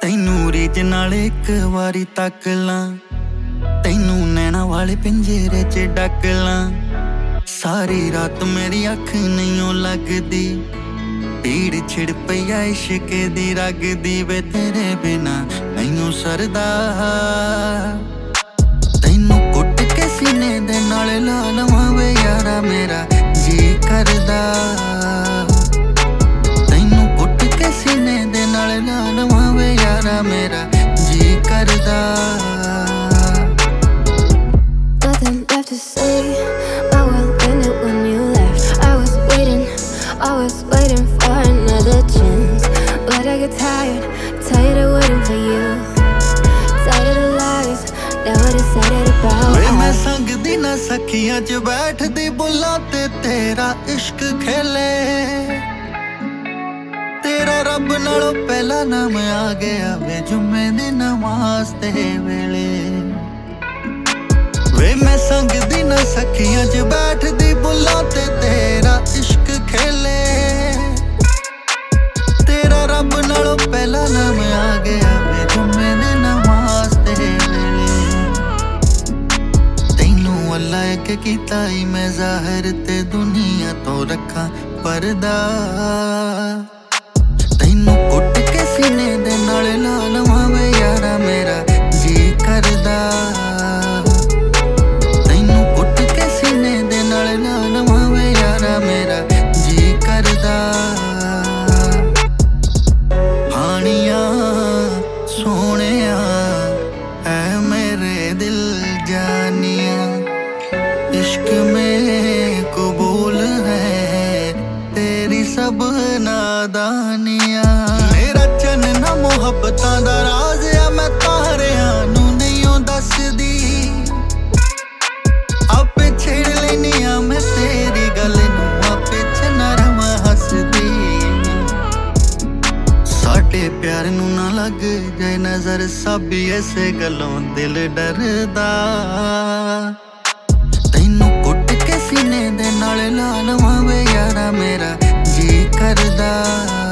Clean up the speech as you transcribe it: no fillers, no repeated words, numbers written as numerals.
ਤੈਨੂੰ ਰੀਝ ਨਾਲ ਇੱਕ ਵਾਰੀ ਤੱਕ ਲਾਂ, ਤੈਨੂੰ ਨੈਣਾ ਵਾਲੇ ਪਿੰਜਰੇ 'ਚ ਡੱਕ ਲਾਂ। ਸਾਰੀ ਰਾਤ ਮੇਰੀ ਅੱਖ ਨਹੀਂ ਲੱਗਦੀ, ਪੀੜ ਛਿੜ ਪਈ ਆ ਇਸ਼ਕ ਦੀ ਰਗ ਦੀ। ਵੇ ਤੇਰੇ ਬਿਨਾ ਮੈਨੂੰ ਸਰਦਾ, ਤੈਨੂੰ ਕੁੱਟ ਕੇ ਸੀਨੇ ਦੇ ਨਾਲ ਲਾ ਲਵਾਂ ਵੇ ਯਾਰਾ ਮੇਰਾ ਜੀ ਕਰਦਾ। ਤੈਨੂੰ ਕੁੱਟ ਕੇ ਸੀਨੇ ਦੇ ਨਾਲ ਲਾ ਲਵਾਂ ਵੇ ਯਾਰਾ ਮੇਰਾ ਜੀ ਕਰਦਾ। Nothing left to say, my world ended when you left. I was waiting for another chance, but I get tired of waiting for you. Tired of the lies that were decided about ਵੇ ਮੈਂ ਸੰਗ ਦੀ ਨਾ ਸਖੀਆਂ 'ਚ ਬੈਠਦੀ ਬੁੱਲਾਂ ਤੇ ਤੇਰਾ ਇਸ਼ਕ ਖੇਲੇ। ਤੇਰਾ ਰੱਬ ਨਾਲੋਂ ਪਹਿਲਾਂ ਨਾਮ ਆ ਗਿਆ ਵੇ ਜੁਮੇ ਦੀ ਨਮਾਜ਼ ਦੇ ਵੇਲੇ। ਵੇ ਮੈਂ ਸੰਗ ਦੀ ਨਾ ਸਖੀਆਂ 'ਚ ਬੈਠਦੀ ਬੁੱਲਾਂ ਤੇ ਤੇਰਾ ਇਸ਼ਕ ਖੇਲੇ। ਤੇਰਾ ਰੱਬ ਨਾਲੋਂ ਪਹਿਲਾਂ ਨਾਮ ਆ ਗਿਆ ਵੇ ਜੁਮੇ ਦੀ ਨਮਾਜ਼ ਦੇ ਵੇਲੇ। ਤੈਨੂੰ ਅੱਲਾ ਇੱਕ ਕੀਤਾ ਈ ਮੈਂ ਜ਼ਾਹਿਰ ਤੇ ਦੁਨੀਆ ਤੋਂ ਰੱਖਾਂ ਪਰਦਾ। ਤੈਨੂੰ ਕੁੱਟ ਕੇ ਸੀਨੇ ਦੇ ਨਾਲ ਲਾ ਲਵਾਂ ਵੇ ਯਾਰਾ ਮੇਰਾ ਜੀ ਕਰਦਾ। ਤੈਨੂੰ ਕੁੱਟ ਕੇ ਸੀਨੇ ਦੇ ਨਾਲ ਲਾ ਲਵਾਂ ਵੇ ਯਾਰਾ ਮੇਰਾ ਜੀ ਕਰਦਾ। ਹਾਣੀਆਂ ਸੋਹਣਿਆ ਐ ਮੇਰੇ ਦਿਲ ਜਾਨੀਆਂ, इश्क में कबूल है तेरी सब नादानियां। मेरा चन्ना मुहब्बतां दा राज आ, मैं तारियां नू नहीं दसदी। आपे छेड़ लेनी आ मैं तेरी गल नू, आपे नरम हसदी। साडे प्यार नू ना लग जाए नजर, सब ऐसे गलों दिल डरदा। ਤੈਨੂੰ ਕੁੱਟ ਕੇ ਸੀਨੇ ਦੇ ਨਾਲ ਲਾ ਲਵਾਂ ਵੇ ਯਾਰਾ ਮੇਰਾ ਜੀ ਕਰਦਾ।